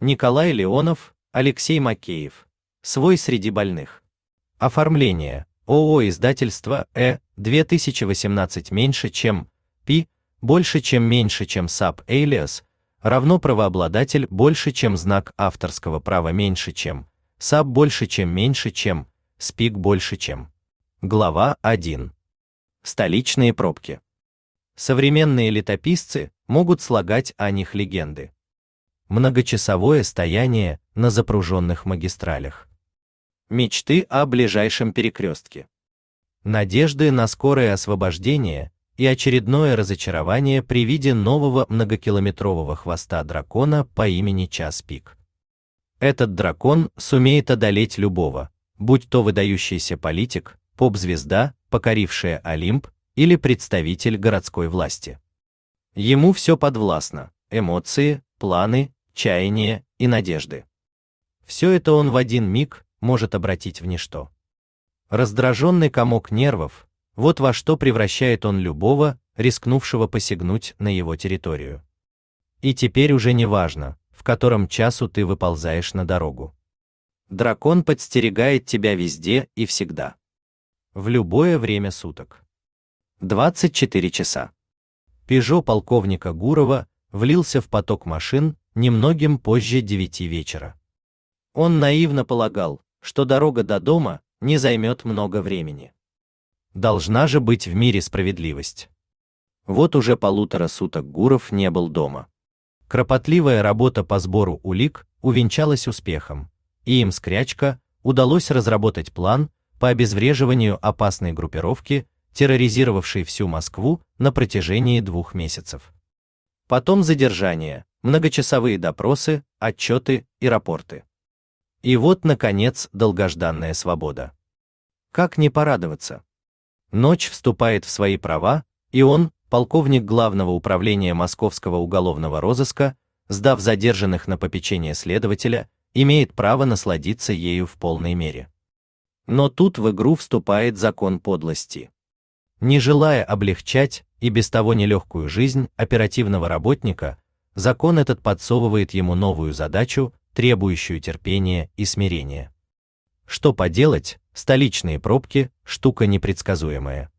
Николай Леонов, Алексей Макеев. Свой среди больных. Оформление. ООО издательство 2018 меньше чем Пи, больше чем меньше чем САП Alias, равно правообладатель больше чем знак авторского права меньше чем САП больше чем меньше чем СПИК больше чем. Глава 1. Столичные пробки. Современные летописцы могут слагать о них легенды. Многочасовое стояние на запруженных магистралях. Мечты о ближайшем перекрестке. Надежды на скорое освобождение и очередное разочарование при виде нового многокилометрового хвоста дракона по имени Час-пик. Этот дракон сумеет одолеть любого, будь то выдающийся политик, поп-звезда, покорившая Олимп, или представитель городской власти. Ему все подвластно: эмоции, планы, чаяния и надежды. Все это он в один миг может обратить в ничто. Раздраженный комок нервов — вот во что превращает он любого, рискнувшего посягнуть на его территорию. И теперь уже не важно, в котором часу ты выползаешь на дорогу. Дракон подстерегает тебя везде и всегда. В любое время суток. 24 часа. Пежо полковника Гурова влился в поток машин немногим позже 9 вечера. Он наивно полагал, что дорога до дома не займет много времени. Должна же быть в мире справедливость. Вот уже 1,5 суток Гуров не был дома. Кропотливая работа по сбору улик увенчалась успехом, и им с Крячко удалось разработать план по обезвреживанию опасной группировки, терроризировавшей всю Москву на протяжении 2 месяцев. Потом задержания, многочасовые допросы, отчеты и рапорты. И вот, наконец, долгожданная свобода. Как не порадоваться? Ночь вступает в свои права, и он, полковник Главного управления Московского уголовного розыска, сдав задержанных на попечение следователя, имеет право насладиться ею в полной мере. Но тут в игру вступает закон подлости. Не желая облегчать и без того нелегкую жизнь оперативного работника, закон этот подсовывает ему новую задачу, требующую терпения и смирения. Что поделать, столичные пробки – штука непредсказуемая.